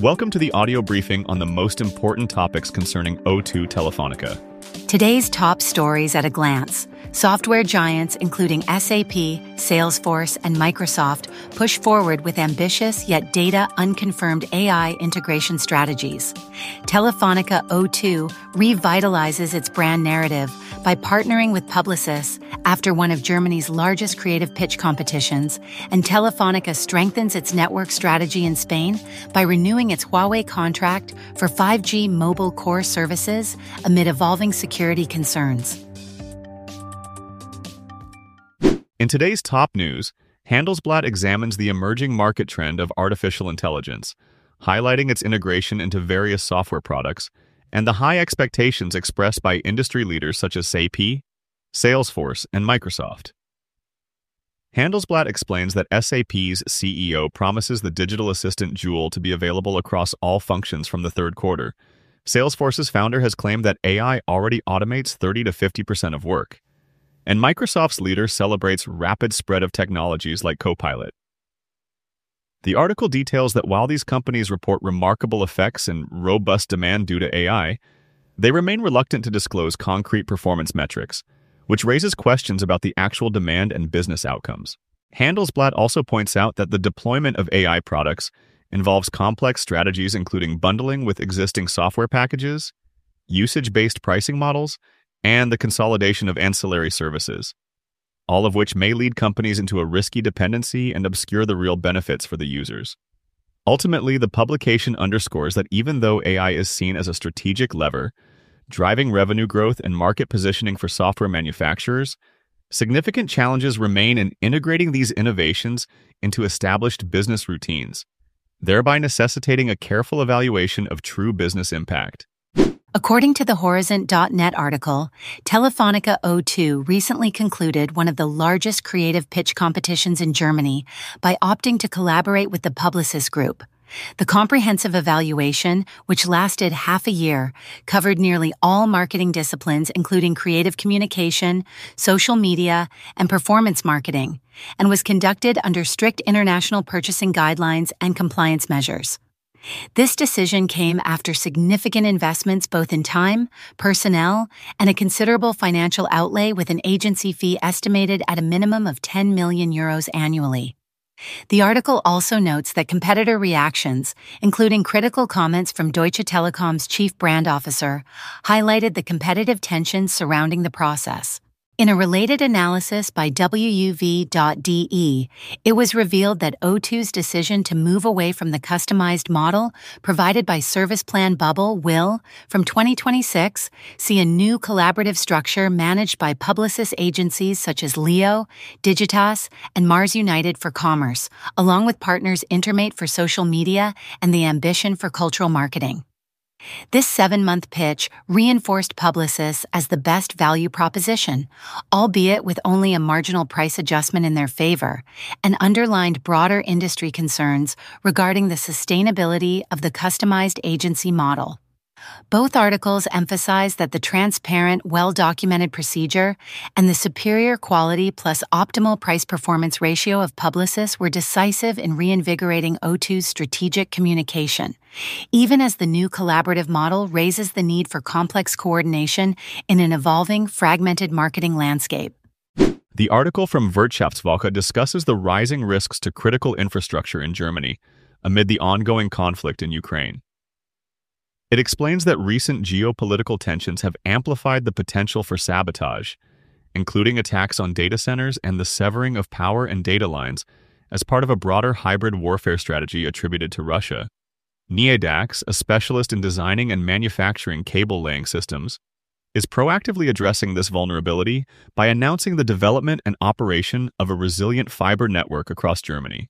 Welcome to the audio briefing on the most important topics concerning O2 Telefonica. Today's top stories at a glance. Software giants including SAP, Salesforce, and Microsoft push forward with ambitious yet data-unconfirmed AI integration strategies. Telefonica O2 revitalizes its brand narrative by partnering with Publicis after one of Germany's largest creative pitch competitions, and Telefonica strengthens its network strategy in Spain by renewing its Huawei contract for 5G mobile core services amid evolving security concerns. In today's top news, Handelsblatt examines the emerging market trend of artificial intelligence, highlighting its integration into various software products and the high expectations expressed by industry leaders such as SAP, Salesforce, and Microsoft. Handelsblatt explains that SAP's CEO promises the digital assistant Joule to be available across all functions from the third quarter. Salesforce's founder has claimed that AI already automates 30 to 50% of work. And Microsoft's leader celebrates rapid spread of technologies like Copilot. The article details that while these companies report remarkable effects and robust demand due to AI, they remain reluctant to disclose concrete performance metrics, which raises questions about the actual demand and business outcomes. Handelsblatt also points out that the deployment of AI products involves complex strategies including bundling with existing software packages, usage-based pricing models, and the consolidation of ancillary services, all of which may lead companies into a risky dependency and obscure the real benefits for the users. Ultimately, the publication underscores that even though AI is seen as a strategic lever, driving revenue growth and market positioning for software manufacturers, significant challenges remain in integrating these innovations into established business routines, thereby necessitating a careful evaluation of true business impact. According to the Horizont.net article, Telefonica O2 recently concluded one of the largest creative pitch competitions in Germany by opting to collaborate with the Publicis Group. The comprehensive evaluation, which lasted half a year, covered nearly all marketing disciplines including creative communication, social media, and performance marketing, and was conducted under strict international purchasing guidelines and compliance measures. This decision came after significant investments both in time, personnel, and a considerable financial outlay with an agency fee estimated at a minimum of 10 million euros annually. The article also notes that competitor reactions, including critical comments from Deutsche Telekom's chief brand officer, highlighted the competitive tensions surrounding the process. In a related analysis by WUV.de, it was revealed that O2's decision to move away from the customized model provided by Service Plan Bubble will, from 2026, see a new collaborative structure managed by Publicis agencies such as Leo, Digitas, and Mars United for Commerce, along with partners Intermate for social media and the Ambition for cultural marketing. This 7-month pitch reinforced Publicis as the best value proposition, albeit with only a marginal price adjustment in their favor, and underlined broader industry concerns regarding the sustainability of the customized agency model. Both articles emphasize that the transparent, well-documented procedure and the superior quality plus optimal price-performance ratio of Publicis were decisive in reinvigorating O2's strategic communication, even as the new collaborative model raises the need for complex coordination in an evolving, fragmented marketing landscape. The article from Wirtschaftswoche discusses the rising risks to critical infrastructure in Germany amid the ongoing conflict in Ukraine. It explains that recent geopolitical tensions have amplified the potential for sabotage, including attacks on data centers and the severing of power and data lines as part of a broader hybrid warfare strategy attributed to Russia. Neodax, a specialist in designing and manufacturing cable-laying systems, is proactively addressing this vulnerability by announcing the development and operation of a resilient fiber network across Germany.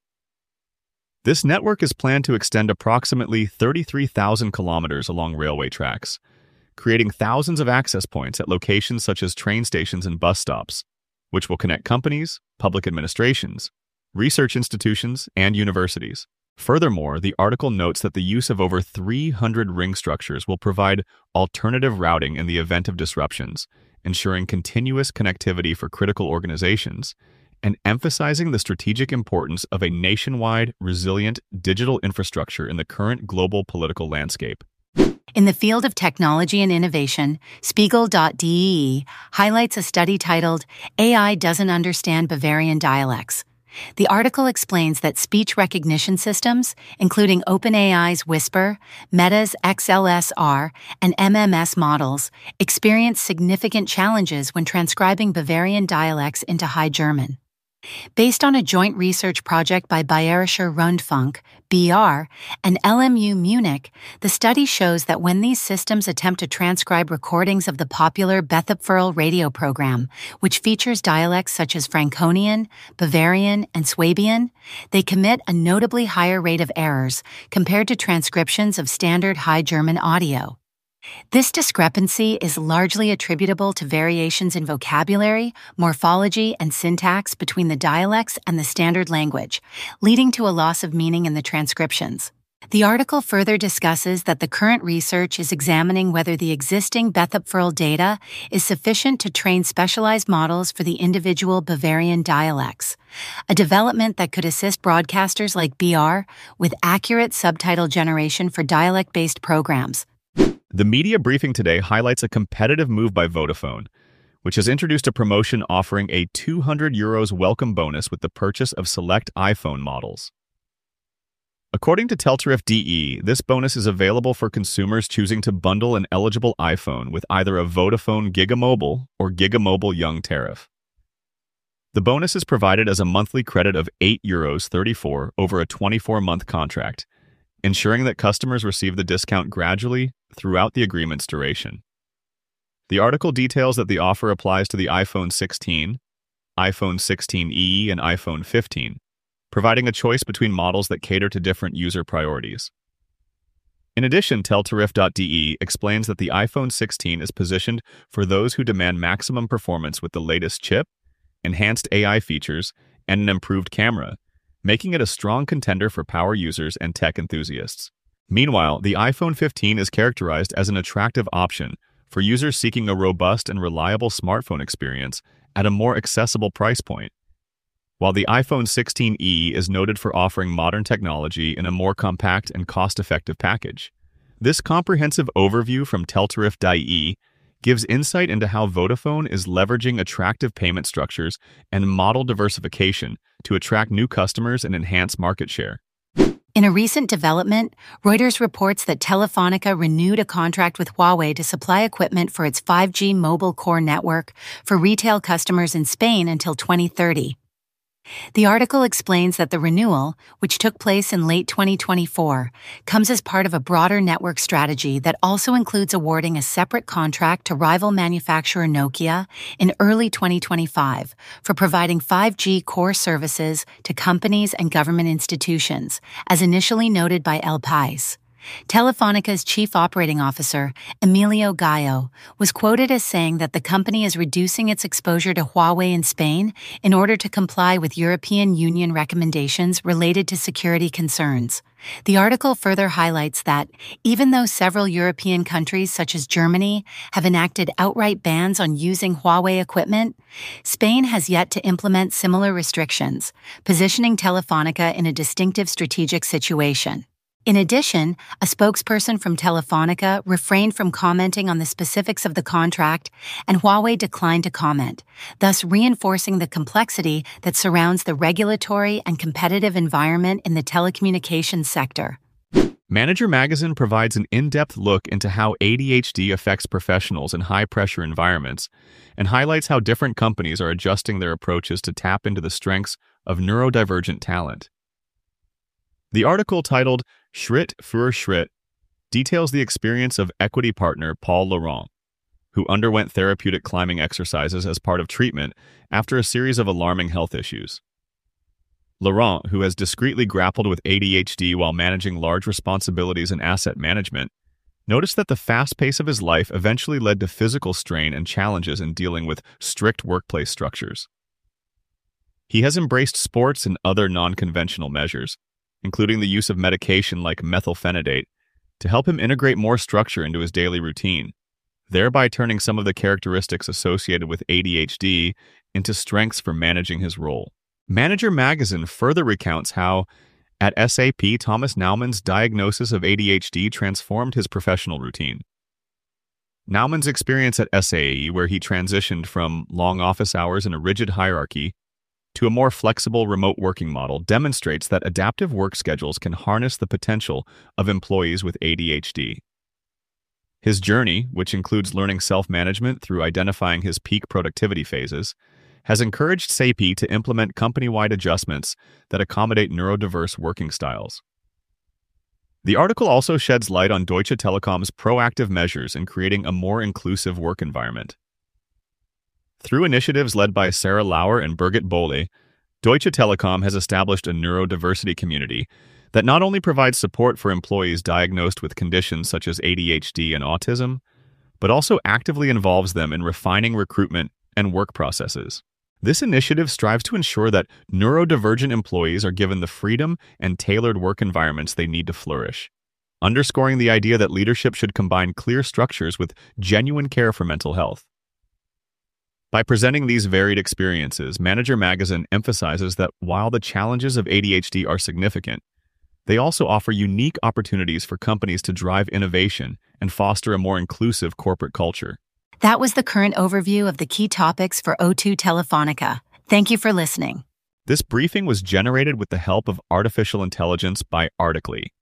This network is planned to extend approximately 33,000 kilometers along railway tracks, creating thousands of access points at locations such as train stations and bus stops, which will connect companies, public administrations, research institutions, and universities. Furthermore, the article notes that the use of over 300 ring structures will provide alternative routing in the event of disruptions, ensuring continuous connectivity for critical organizations, and emphasizing the strategic importance of a nationwide, resilient digital infrastructure in the current global political landscape. In the field of technology and innovation, Spiegel.de highlights a study titled, AI Doesn't Understand Bavarian Dialects. The article explains that speech recognition systems, including OpenAI's Whisper, Meta's XLSR, and MMS models, experience significant challenges when transcribing Bavarian dialects into High German. Based on a joint research project by Bayerischer Rundfunk, BR, and LMU Munich, the study shows that when these systems attempt to transcribe recordings of the popular Bethapfurl radio program, which features dialects such as Franconian, Bavarian, and Swabian, they commit a notably higher rate of errors compared to transcriptions of standard High German audio. This discrepancy is largely attributable to variations in vocabulary, morphology, and syntax between the dialects and the standard language, leading to a loss of meaning in the transcriptions. The article further discusses that the current research is examining whether the existing Bethapfurl data is sufficient to train specialized models for the individual Bavarian dialects, a development that could assist broadcasters like BR with accurate subtitle generation for dialect-based programs. The media briefing today highlights a competitive move by Vodafone, which has introduced a promotion offering a €200 welcome bonus with the purchase of select iPhone models. According to Teltarif.de, this bonus is available for consumers choosing to bundle an eligible iPhone with either a Vodafone Gigamobile or Gigamobile Young tariff. The bonus is provided as a monthly credit of €8.34 over a 24-month contract, ensuring that customers receive the discount gradually throughout the agreement's duration. The article details that the offer applies to the iPhone 16, iPhone 16e, and iPhone 15, providing a choice between models that cater to different user priorities. In addition, Teltarif.de explains that the iPhone 16 is positioned for those who demand maximum performance with the latest chip, enhanced AI features, and an improved camera, making it a strong contender for power users and tech enthusiasts. Meanwhile, the iPhone 15 is characterized as an attractive option for users seeking a robust and reliable smartphone experience at a more accessible price point, while the iPhone 16e is noted for offering modern technology in a more compact and cost-effective package. This comprehensive overview from Teltarif.de gives insight into how Vodafone is leveraging attractive payment structures and model diversification to attract new customers and enhance market share. In a recent development, Reuters reports that Telefonica renewed a contract with Huawei to supply equipment for its 5G mobile core network for retail customers in Spain until 2030. The article explains that the renewal, which took place in late 2024, comes as part of a broader network strategy that also includes awarding a separate contract to rival manufacturer Nokia in early 2025 for providing 5G core services to companies and government institutions, as initially noted by El País. Telefónica's chief operating officer, Emilio Gallo, was quoted as saying that the company is reducing its exposure to Huawei in Spain in order to comply with European Union recommendations related to security concerns. The article further highlights that, even though several European countries such as Germany have enacted outright bans on using Huawei equipment, Spain has yet to implement similar restrictions, positioning Telefónica in a distinctive strategic situation. In addition, a spokesperson from Telefónica refrained from commenting on the specifics of the contract, and Huawei declined to comment, thus reinforcing the complexity that surrounds the regulatory and competitive environment in the telecommunications sector. Manager Magazine provides an in-depth look into how ADHD affects professionals in high-pressure environments and highlights how different companies are adjusting their approaches to tap into the strengths of neurodivergent talent. The article titled Schritt für Schritt details the experience of equity partner Paul Laurent, who underwent therapeutic climbing exercises as part of treatment after a series of alarming health issues. Laurent, who has discreetly grappled with ADHD while managing large responsibilities in asset management, noticed that the fast pace of his life eventually led to physical strain and challenges in dealing with strict workplace structures. He has embraced sports and other non-conventional measures, including the use of medication like methylphenidate, to help him integrate more structure into his daily routine. thereby turning some of the characteristics associated with ADHD into strengths for managing his role. Manager Magazine further recounts how, at SAP, Thomas Naumann's diagnosis of ADHD transformed his professional routine. Naumann's experience at SAE, where he transitioned from long office hours and a rigid hierarchy to a more flexible remote working model, demonstrates that adaptive work schedules can harness the potential of employees with ADHD. His journey, which includes learning self-management through identifying his peak productivity phases, has encouraged SAP to implement company-wide adjustments that accommodate neurodiverse working styles. The article also sheds light on Deutsche Telekom's proactive measures in creating a more inclusive work environment. Through initiatives led by Sarah Lauer and Birgit Bohle, Deutsche Telekom has established a neurodiversity community that not only provides support for employees diagnosed with conditions such as ADHD and autism, but also actively involves them in refining recruitment and work processes. This initiative strives to ensure that neurodivergent employees are given the freedom and tailored work environments they need to flourish, underscoring the idea that leadership should combine clear structures with genuine care for mental health. By presenting these varied experiences, Manager Magazine emphasizes that while the challenges of ADHD are significant, they also offer unique opportunities for companies to drive innovation and foster a more inclusive corporate culture. That was the current overview of the key topics for O2 Telefonica. Thank you for listening. This briefing was generated with the help of artificial intelligence by Articly.